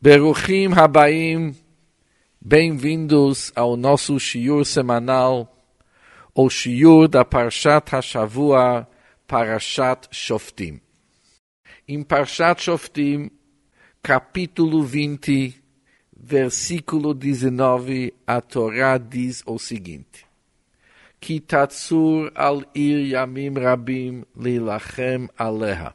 Beruchim Habaim, bem-vindos ao nosso shiur semanal, o shiur da Parshat HaShavua, Parashat Shoftim. Em Parshat Shoftim, capítulo 20, versículo 19, a Torá diz o seguinte: Ki tatzur al ir yamim rabim lilachem aleha.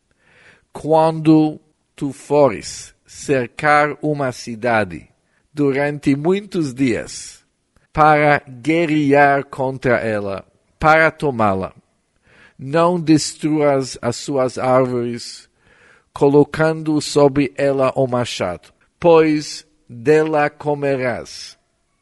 Quando tu fores cercar uma cidade durante muitos dias para guerrear contra ela, para tomá-la, não destruas as suas árvores, colocando sobre ela o machado, pois dela comerás,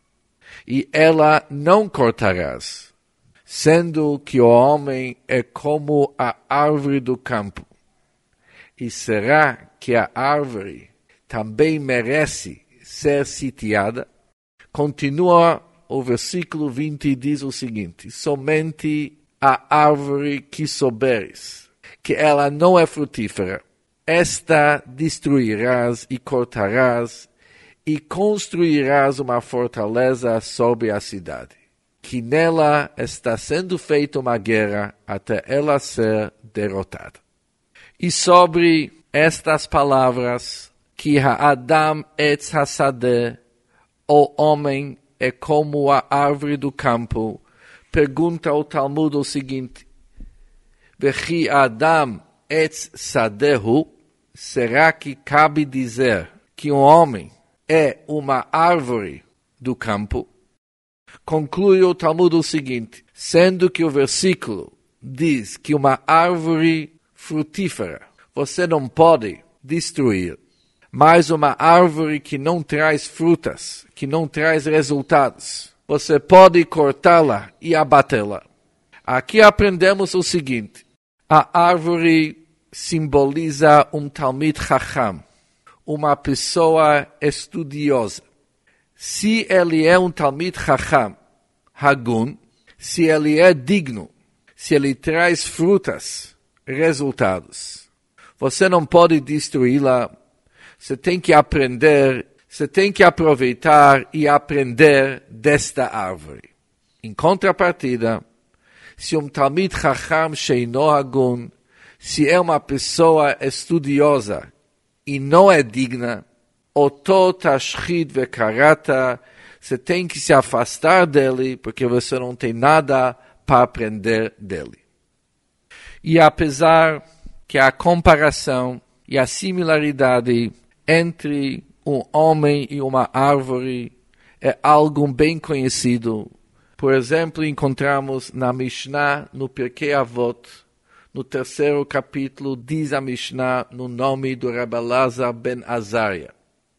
e ela não cortarás, sendo que o homem é como a árvore do campo. E será que a árvore também merece ser sitiada? Continua o versículo 20 e diz o seguinte: somente a árvore que souberes que ela não é frutífera, esta destruirás e cortarás, e construirás uma fortaleza sobre a cidade, que nela está sendo feita uma guerra até ela ser derrotada. E sobre estas palavras, que Ha'adam etz hasadeh, o homem é como a árvore do campo, pergunta o Talmud o seguinte: Vechi Adam etz sadehu, será que cabe dizer que um homem é uma árvore do campo? Conclui o Talmud o seguinte: sendo que o versículo diz que uma árvore frutífera você não pode destruir, mas uma árvore que não traz frutas, que não traz resultados, você pode cortá-la e abatê-la. Aqui aprendemos o seguinte: a árvore simboliza um Talmid Chacham, uma pessoa estudiosa. Se ele é um Talmid Chacham, Hagun, se ele é digno, se ele traz frutas, resultados, você não pode destruí-la. Você tem que aprender, você tem que aproveitar e aprender desta árvore. Em contrapartida, se um Talmid Chacham sheino hagun, se é uma pessoa estudiosa e não é digna, oto tashchid vekarata, você tem que se afastar dele, porque você não tem nada para aprender dele. E apesar que a comparação e a similaridade entre um homem e uma árvore é algo bem conhecido. Por exemplo, encontramos na Mishnah, no Pirkei Avot, no 3º capítulo, diz a Mishnah no nome do Rabbi Elazar ben Azariah: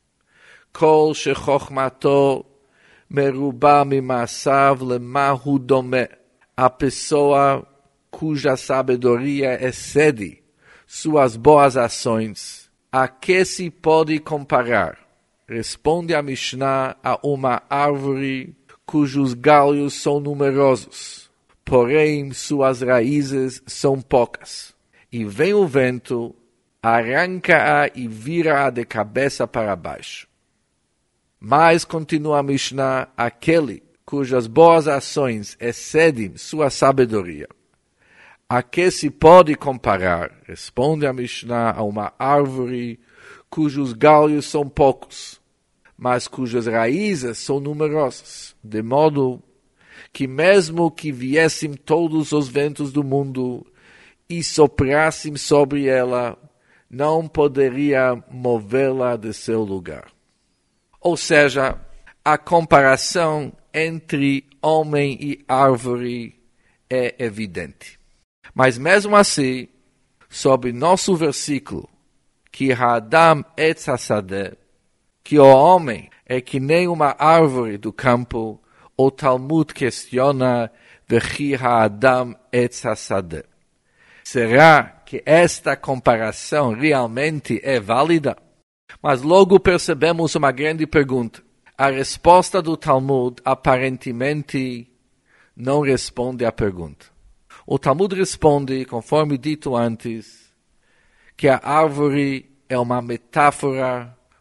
Kol shechochmato meruba mimaasav lemahu domeh. A pessoa cuja sabedoria excede suas boas ações, a que se pode comparar? Responde a Mishnah a uma árvore cujos galhos são numerosos, porém suas raízes são poucas. E vem o vento, arranca-a e vira-a de cabeça para baixo. Mas, continua a Mishnah, aquele cujas boas ações excedem sua sabedoria, a que se pode comparar? Responde a Mishnah a uma árvore cujos galhos são poucos, mas cujas raízes são numerosas, de modo que mesmo que viessem todos os ventos do mundo e soprassem sobre ela, não poderia movê-la de seu lugar. Ou seja, a comparação entre homem e árvore é evidente. Mas mesmo assim, sobre nosso versículo, que Ha'adam etz hasadeh, que o homem é que nem uma árvore do campo, o Talmud questiona: Vechi Ha'adam etz hasadeh. Será que esta comparação realmente é válida? Mas logo percebemos uma grande pergunta. A resposta do Talmud aparentemente não responde à pergunta. O Talmud responde, conforme dito antes, que a árvore é uma metáfora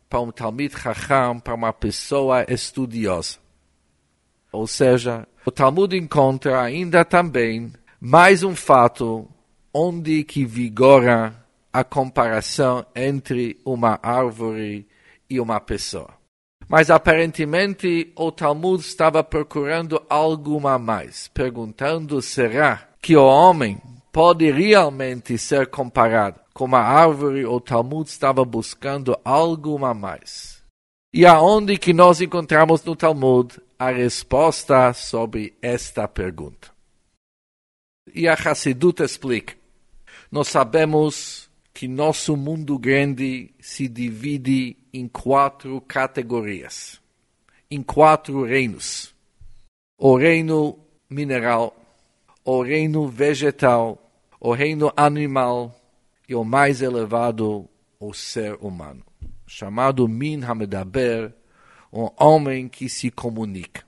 para um Talmid Chacham, para uma pessoa estudiosa. Ou seja, o Talmud encontra ainda também mais um fato onde que vigora a comparação entre uma árvore e uma pessoa. Mas aparentemente o Talmud estava procurando algo a mais, perguntando: será que o homem pode realmente ser comparado com uma árvore? O Talmud estava buscando algo a mais. E aonde que nós encontramos no Talmud a resposta sobre esta pergunta? E a Hassidut explica: nós sabemos que nosso mundo grande se divide em 4 categorias, em 4 reinos. O reino mineral, o reino vegetal, o reino animal e o mais elevado, o ser humano, chamado Min HaMedaber, um homem que se comunica.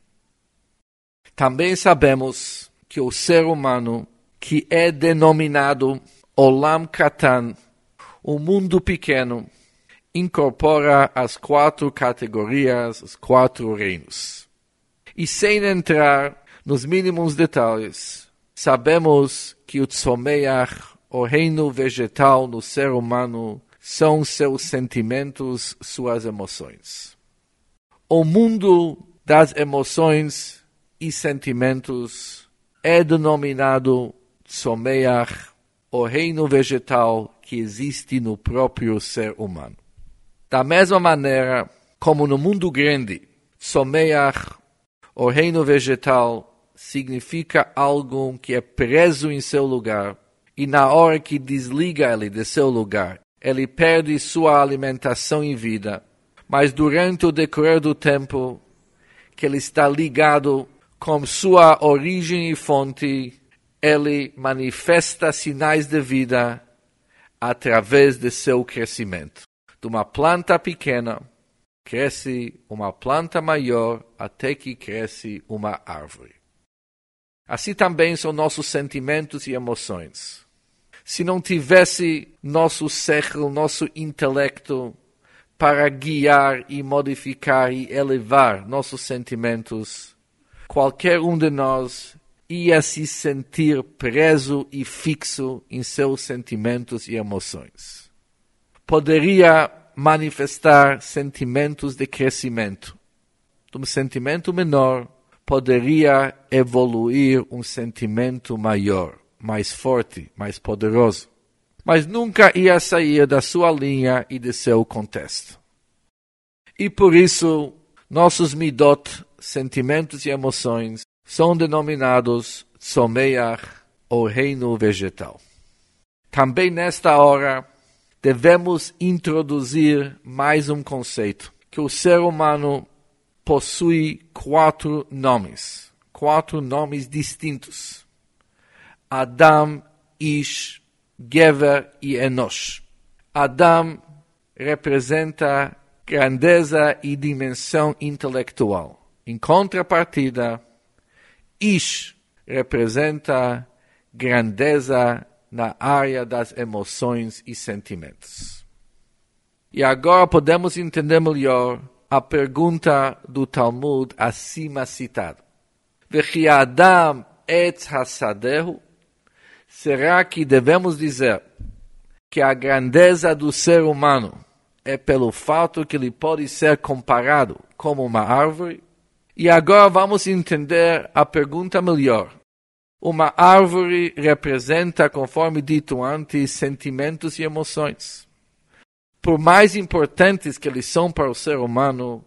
Também sabemos que o ser humano, que é denominado Olam Katan, o mundo pequeno, incorpora as 4 categorias, os 4 reinos. E sem entrar nos mínimos detalhes, sabemos que o Tzomeach, o reino vegetal no ser humano, são seus sentimentos, suas emoções. O mundo das emoções e sentimentos é denominado Tzomeach, o reino vegetal que existe no próprio ser humano. Da mesma maneira como no mundo grande, Tzomeach, o reino vegetal, significa algo que é preso em seu lugar, e na hora que desliga ele de seu lugar, ele perde sua alimentação e vida. Mas durante o decorrer do tempo, que ele está ligado com sua origem e fonte, ele manifesta sinais de vida através de seu crescimento. De uma planta pequena, cresce uma planta maior até que cresce uma árvore. Assim também são nossos sentimentos e emoções. Se não tivesse nosso século, nosso intelecto para guiar e modificar e elevar nossos sentimentos, qualquer um de nós ia se sentir preso e fixo em seus sentimentos e emoções. Poderia manifestar sentimentos de crescimento. De um sentimento menor, poderia evoluir um sentimento maior, mais forte, mais poderoso. Mas nunca ia sair da sua linha e de seu contexto. E por isso, nossos midot, sentimentos e emoções, são denominados Tzomeach, o reino vegetal. Também nesta hora, devemos introduzir mais um conceito, que o ser humano possui 4 nomes, 4 nomes distintos: Adam, Ish, Gever e Enosh. Adam representa grandeza e dimensão intelectual. Em contrapartida, Ish representa grandeza na área das emoções e sentimentos. E agora podemos entender melhor a pergunta do Talmud acima citada. Vechi Adam etz hasadehu? Será que devemos dizer que a grandeza do ser humano é pelo fato que ele pode ser comparado como uma árvore? E agora vamos entender a pergunta melhor. Uma árvore representa, conforme dito antes, sentimentos e emoções. Por mais importantes que eles são para o ser humano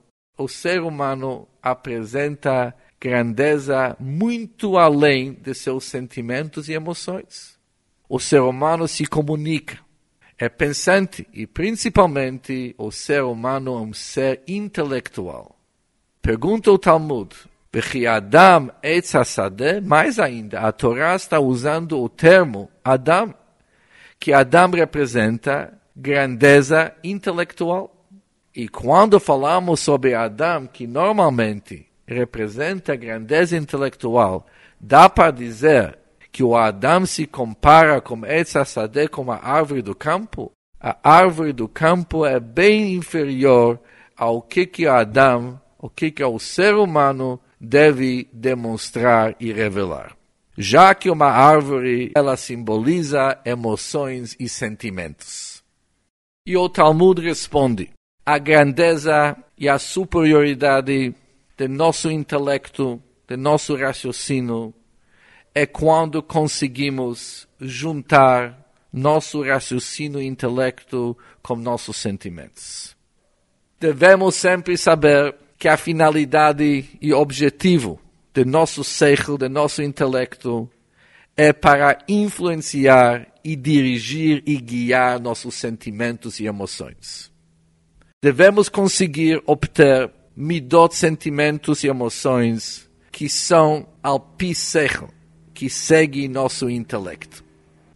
apresenta grandeza muito além de seus sentimentos e emoções. O ser humano se comunica, é pensante e, principalmente, o ser humano é um ser intelectual. Pergunta o Talmud: Vechi Adam etz hasadeh? Mais ainda, a Torá está usando o termo Adam, que Adam representa grandeza intelectual. E quando falamos sobre Adam, que normalmente representa grandeza intelectual, dá para dizer que o Adam se compara com Etz HaSadeh, com a árvore do campo? A árvore do campo é bem inferior ao que Adão, o que o ser humano deve demonstrar e revelar. Já que uma árvore, ela simboliza emoções e sentimentos. E o Talmud responde, a grandeza e a superioridade do nosso intelecto, do nosso raciocínio, é quando conseguimos juntar nosso raciocínio e intelecto com nossos sentimentos. Devemos sempre saber que a finalidade e objetivo do nosso seichel, do nosso intelecto, é para influenciar e dirigir e guiar nossos sentimentos e emoções. Devemos conseguir obter midot, sentimentos e emoções que são ao pi seichel, que seguem nosso intelecto.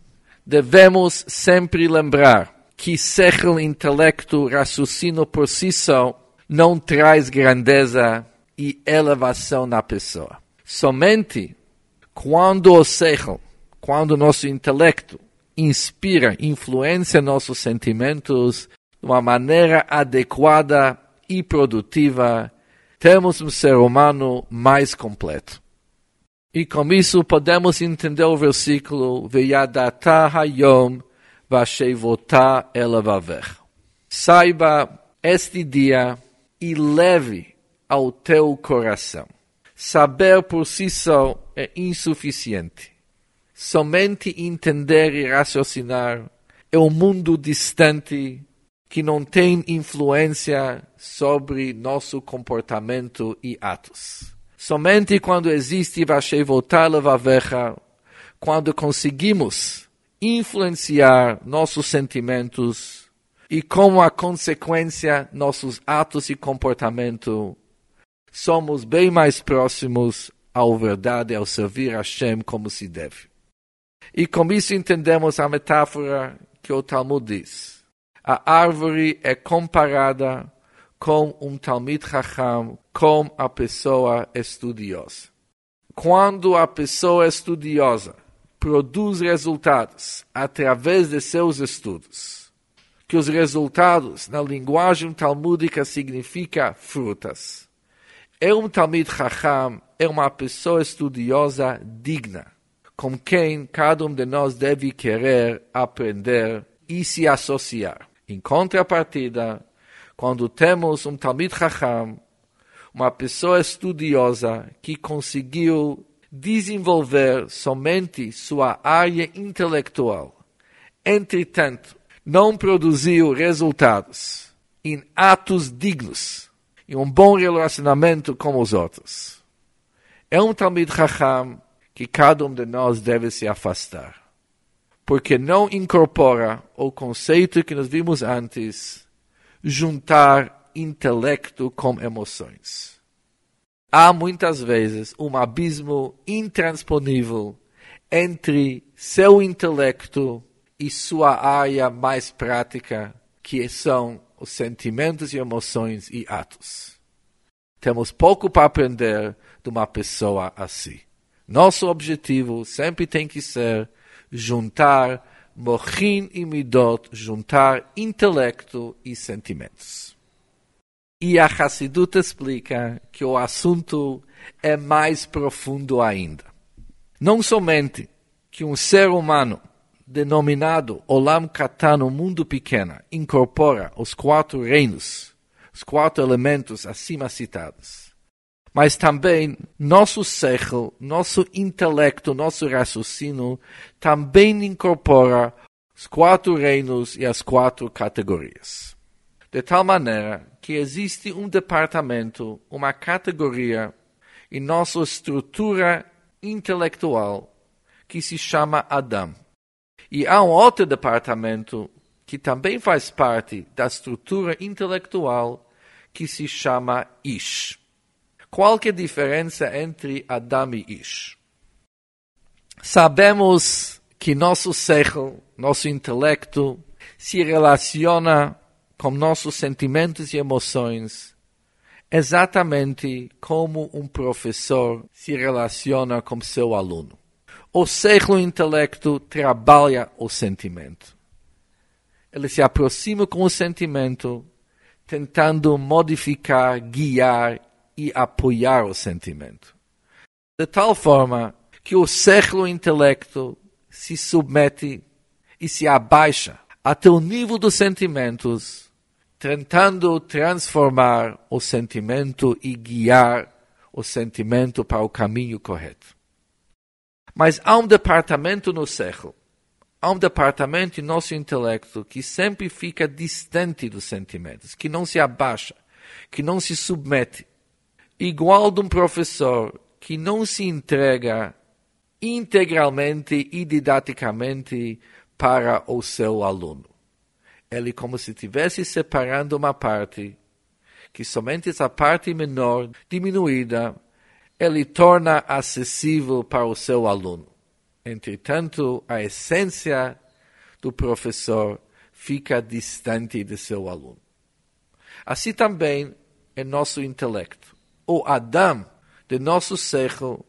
Devemos sempre lembrar que seichel, intelecto, raciocínio por si só não traz grandeza e elevação na pessoa. Somente quando o seichel, quando o nosso intelecto inspira, influencia nossos sentimentos de uma maneira adequada e produtiva, temos um ser humano mais completo. E com isso podemos entender o versículo Veyadata hayom vashevota elavaver. Saiba este dia e leve ao teu coração. Saber por si só é insuficiente. Somente entender e raciocinar é um mundo distante que não tem influência sobre nosso comportamento e atos. Somente quando existe Vashevota levavecha, quando conseguimos influenciar nossos sentimentos e, como a consequência, nossos atos e comportamento, somos bem mais próximos à verdade, ao servir a Hashem como se deve. E com isso entendemos a metáfora que o Talmud diz. A árvore é comparada com um Talmid Chacham, com a pessoa estudiosa. Quando a pessoa estudiosa produz resultados através de seus estudos, que os resultados na linguagem talmúdica significam frutas, é um Talmid Chacham, é uma pessoa estudiosa digna, com quem cada um de nós deve querer aprender e se associar. Em contrapartida, quando temos um Talmid Chacham, uma pessoa estudiosa que conseguiu desenvolver somente sua área intelectual, entretanto, não produziu resultados em atos dignos e um bom relacionamento com os outros. É um Talmid Chacham que cada um de nós deve se afastar, porque não incorpora o conceito que nós vimos antes, juntar intelecto com emoções. Há muitas vezes um abismo intransponível entre seu intelecto e sua área mais prática, que são os sentimentos e emoções e atos. Temos pouco para aprender de uma pessoa assim. Nosso objetivo sempre tem que ser juntar mochin e midot, juntar intelecto e sentimentos. E a Hassidut explica que o assunto é mais profundo ainda. Não somente que um ser humano denominado Olam Katan, o mundo pequeno, incorpora os 4 reinos, os 4 elementos acima citados, mas também nosso seichel, nosso intelecto, nosso raciocínio, também incorpora os 4 reinos e as 4 categorias. De tal maneira que existe um departamento, uma categoria em nossa estrutura intelectual que se chama Adam. E há um outro departamento que também faz parte da estrutura intelectual que se chama Ish. Qual que é a diferença entre Adam e Ish? Sabemos que nosso seichel, nosso intelecto, se relaciona com nossos sentimentos e emoções exatamente como um professor se relaciona com seu aluno. O seichel, o intelecto, trabalha o sentimento. Ele se aproxima com o sentimento, tentando modificar, guiar e apoiar o sentimento. De tal forma que o século o intelecto se submete e se abaixa até o nível dos sentimentos, tentando transformar o sentimento e guiar o sentimento para o caminho correto. Mas há um departamento no século, há um departamento em nosso intelecto que sempre fica distante dos sentimentos, que não se abaixa, que não se submete. Igual de um professor que não se entrega integralmente e didaticamente para o seu aluno. Ele como se estivesse separando uma parte, que somente essa parte menor, diminuída, ele torna acessível para o seu aluno. Entretanto, a essência do professor fica distante de seu aluno. Assim também é nosso intelecto. O Adam de nosso século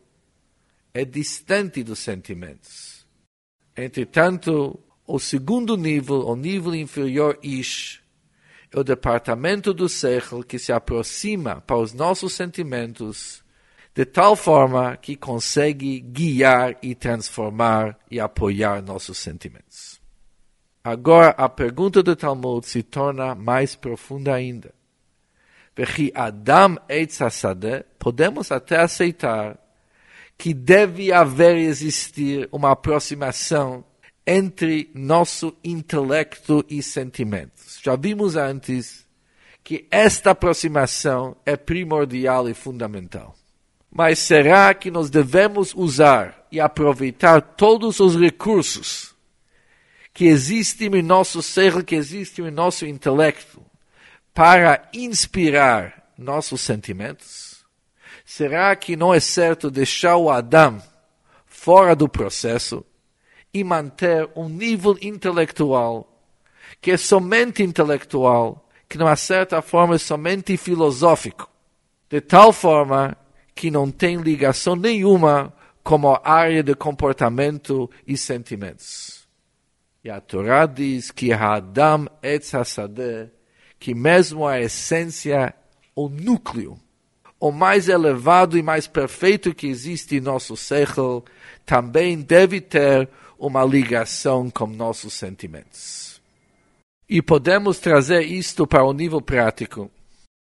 é distante dos sentimentos. Entretanto, o segundo nível, o nível inferior Ish, é o departamento do século que se aproxima para os nossos sentimentos de tal forma que consegue guiar e transformar e apoiar nossos sentimentos. Agora, a pergunta do Talmud se torna mais profunda ainda. Vechi Adam Eitz HaSadeh, podemos até aceitar que deve haver existir uma aproximação entre nosso intelecto e sentimentos. Já vimos antes que esta aproximação é primordial e fundamental. Mas será que nós devemos usar e aproveitar todos os recursos que existem em nosso ser, que existem em nosso intelecto, para inspirar nossos sentimentos? Será que não é certo deixar o Adam fora do processo e manter um nível intelectual que é somente intelectual, que de uma certa forma é somente filosófico, de tal forma que não tem ligação nenhuma com a área de comportamento e sentimentos? E a Torá diz que Adam Eitz HaSadeh, que mesmo a essência, o núcleo, o mais elevado e mais perfeito que existe em nosso século, também deve ter uma ligação com nossos sentimentos. E podemos trazer isto para o nível prático.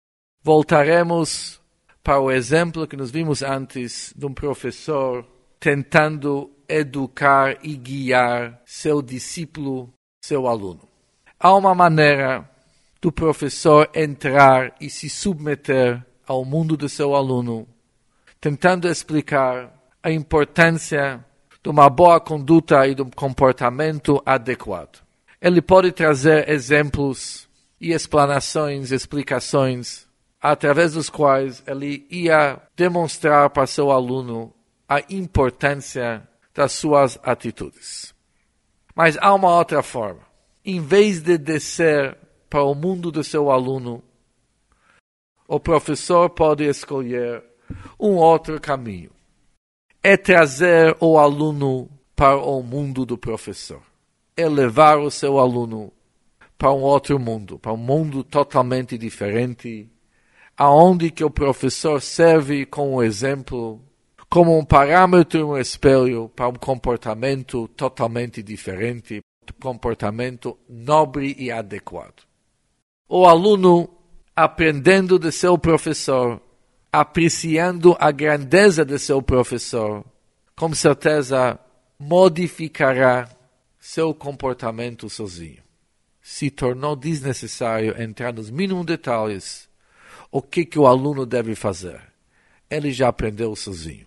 Voltaremos para o exemplo que nós vimos antes de um professor tentando educar e guiar seu discípulo, seu aluno. Há uma maneira do professor entrar e se submeter ao mundo do seu aluno, tentando explicar a importância de uma boa conduta e de um comportamento adequado. Ele pode trazer exemplos e explicações, através dos quais ele ia demonstrar para seu aluno a importância das suas atitudes. Mas há uma outra forma. Em vez de descer para o mundo do seu aluno, o professor pode escolher um outro caminho. É trazer o aluno para o mundo do professor. É levar o seu aluno para um outro mundo, para um mundo totalmente diferente, aonde que o professor serve como exemplo, como um parâmetro, um espelho para um comportamento totalmente diferente, um comportamento nobre e adequado. O aluno, aprendendo de seu professor, apreciando a grandeza de seu professor, com certeza modificará seu comportamento sozinho. Se tornou desnecessário entrar nos mínimos detalhes o que o aluno deve fazer. Ele já aprendeu sozinho.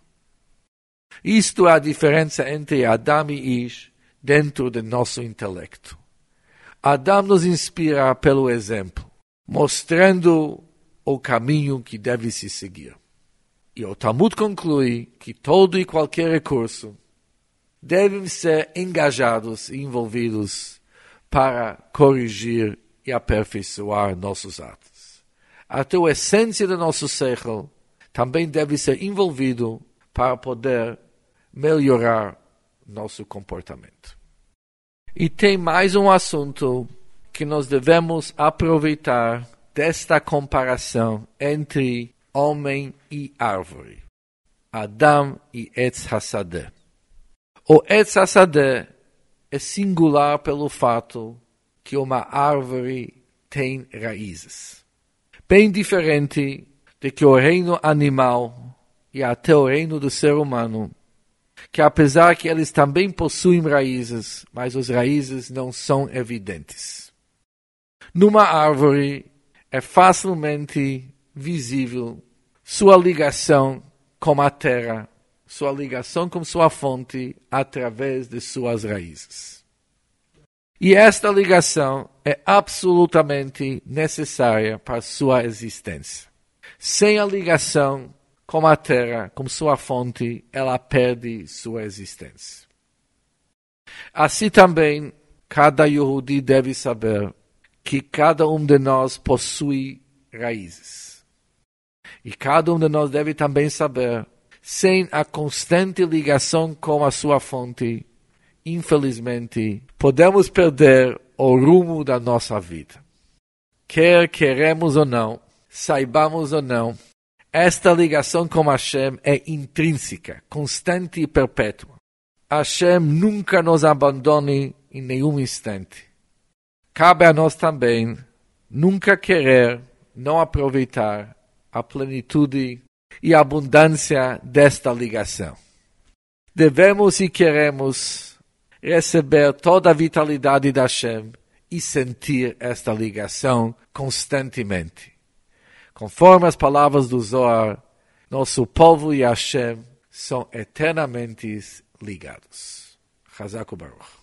Isto é a diferença entre Adam e Ish dentro do nosso intelecto. Adam nos inspira pelo exemplo, mostrando o caminho que deve se seguir. E o Talmud conclui que todo e qualquer recurso devem ser engajados e envolvidos para corrigir e aperfeiçoar nossos atos. Até a essência do nosso século também deve ser envolvido para poder melhorar nosso comportamento. E tem mais um assunto que nós devemos aproveitar desta comparação entre homem e árvore, Adam e Etz Hassadeh. O Etz Hassadeh é singular pelo fato que uma árvore tem raízes. Bem diferente de que o reino animal e até o reino do ser humano, que apesar que eles também possuem raízes, mas as raízes não são evidentes. Numa árvore é facilmente visível sua ligação com a terra, sua ligação com sua fonte através de suas raízes. E esta ligação é absolutamente necessária para sua existência. Sem a ligação com a terra, com sua fonte, ela perde sua existência. Assim também, cada Yehudi deve saber que cada um de nós possui raízes. E cada um de nós deve também saber, sem a constante ligação com a sua fonte, infelizmente, podemos perder o rumo da nossa vida. Quer queremos ou não, saibamos ou não, esta ligação com Hashem é intrínseca, constante e perpétua. Hashem nunca nos abandone em nenhum instante. Cabe a nós também nunca querer não aproveitar a plenitude e a abundância desta ligação. Devemos e queremos receber toda a vitalidade da Hashem e sentir esta ligação constantemente. Conforme as palavras do Zohar, nosso povo e Hashem são eternamente ligados. Chazak u'Baruch.